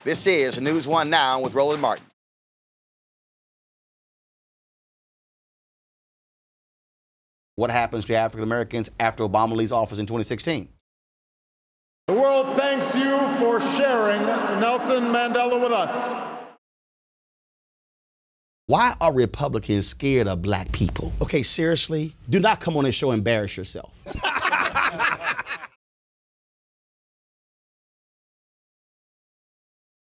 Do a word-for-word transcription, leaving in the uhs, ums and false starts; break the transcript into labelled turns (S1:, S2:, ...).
S1: This is News One Now with Roland Martin. What happens to African Americans after Obama leaves office in twenty sixteen?
S2: The world thanks you for sharing Nelson Mandela with us.
S1: Why are Republicans scared of black people? Okay, seriously, do not come on this show and embarrass yourself.